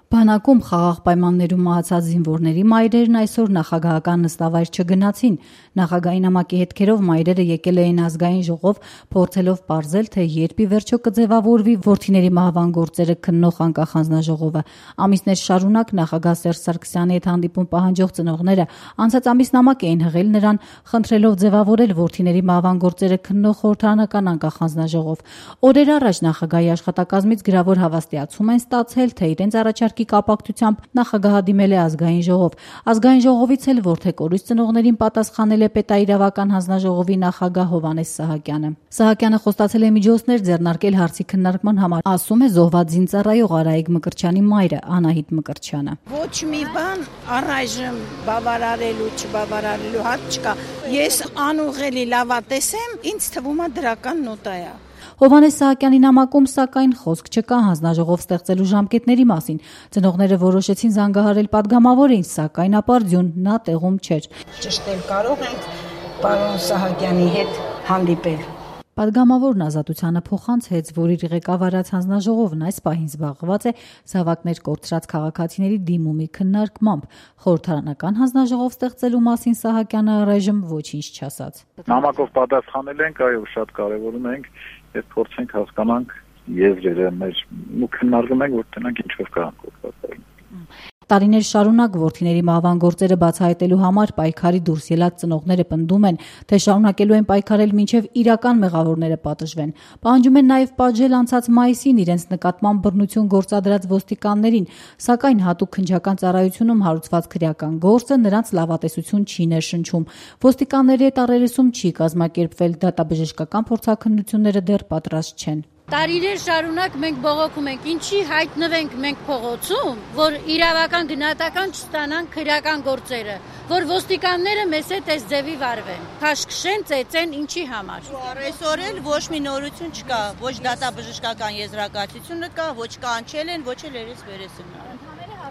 Բանակում խաղաղ պայմաններում մահացած զինվորների մայրերն այսօր նախագահական նստավայր չգնացին։ Նախագահի նամակի հետքերով մայրերը եկել էին ազգային ժողով, փորձելով պարզել, թե երբ ի վերջո կձևավորվի որդիների մահվան գործերը քննող անկախ հանձնաժողովը։ Ամիսներ շարունակ նախագահ Սերժ Սարգսյանի հետ հանդիպում պահանջող ծնողները անցած ամիս նամակ էին հղել նրան, խնդրելով ձևավորել որդիների մահվան գործերը քննող խորհրդարանական անկախ հանձնաժողով։ Օրեր առաջ նախագահի աշխատակազմից գրավոր հավաստիացում են ստացել, թե իրենց առաջարկի կապակցությամբ նախագահը դիմել է ազգային ժողով։ Ազգային ժողովից էլ որդեկորույս ծնողներին պատասխանել է պետաիրավական հանձնաժողովի նախագահ Հովհաննես Սահակյանը։ Սահակյանը խոստացել է միջոցներ ձեռնարկել հարցի քննարկման համար, ասում է զոհված զինծառայող Արայիկ Մկրտչյանի մայրը Անահիտ Մկրտչյանը։ Ոչ մի բան առայժմ բավարարելու, չբավարարելու հարց չկա։ Ես անուղելի լավատես եմ, ինձ թվում է դրական նոտա է։ Հովհաննես Սահակյանի նամակում սակայն խոսք չկա հանձնաժողով ստեղծելու ժամկետների մասին։ Ծնողները որոշեցին զանգահարել падգամավորին, սակայն ապարդյուն նա տեղում չէր։ Ճշտել կարող ենք պարոն Սահակյանի հետ հանդիպել։ Падգամավորն Ազատությանը փոխանցեց, որ իր ղեկավարած հանձնաժողովն այս պահին զբաղված է զավակներ կորցրած քաղաքացիների դիմումի քննարկմամբ։ Խորհրդարանական հանձնաժողով ստեղծելու մասին Սահակյանը առայժմ ոչինչ չասաց։ Նամակով պատասխանել ենք, այո, շատ կարևորում ենք, եւ փորձենք հասկանանք եզրերը մեր ու քննարկում ենք, որ տնանք ինչով կարող կոչվել։ Տարիներ շարունակ որդիների մահվան գործերը բացահայտելու համար պայքարի դուրս ելած ծնողները պնդում են, թե շարունակելու են պայքարել մինչև իրական մեղավորները պատժվեն։ Պահանջում են նաև պատժել անցած մայիսին իրենց նկատմամբ բռնություն գործադրած ոստիկաններին, սակայն հատուկ քննչական ծառայությունում հարուցված քրեական գործը նրանց լավատեսություն չի ներշնչում։ Ոստիկանների հետ առերեսում չի կազմակերպվել, դատաբժշկական փորձաքննությունները դեռ պատրաստ չեն։ Տարիներ շարունակ մենք բողոքում ենք, ինչի հայտնվենք մենք փողոցում, որ իրավական գնահատական չստանան քրեական գործերը, որ ոստիկանները մեզ հետ այս ձևի վարվեն, քաշքշեն, ծեծեն, ինչի համար։ Այսօր էլ ոչ մի նորություն չկա, ոչ դատաբժշկական եզրակացությունը կա, ոչ կանչել են, ոչ էլ երես-վերես են արել։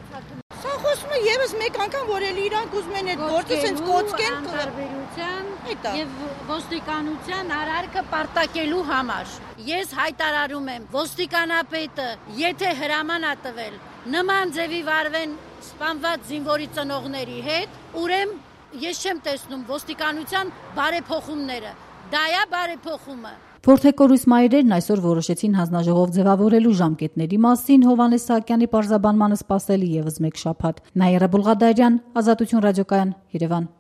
Սա խոսում է եւս մեկ անգամ, որ էլ իրանք ուզում են այդ գործը սենց կոծկեն տարբերության եւ ոստիկանության արարքը պարտակելու համար։ Ես հայտարարում եմ, ոստիկանապետը, եթե հրաման է տվել նման ձևի վարվեն սպանված զինվորի ծնողների հետ, ուրեմն ես չեմ տեսնում ոստիկանության բարեփոխումները։ Դա է բարեփոխումը։ Որդեկորույս մայրերն այսօր որոշեցին հանձնաժողով ձևավորելու ժամկետների մասին Հովհաննես Սահակյանի պարզաբանմանը սպասել ևս մեկ շաբաթ։ Նաիրա Բուլղադարյան, Ազատություն ռադիոկայան, Երևան։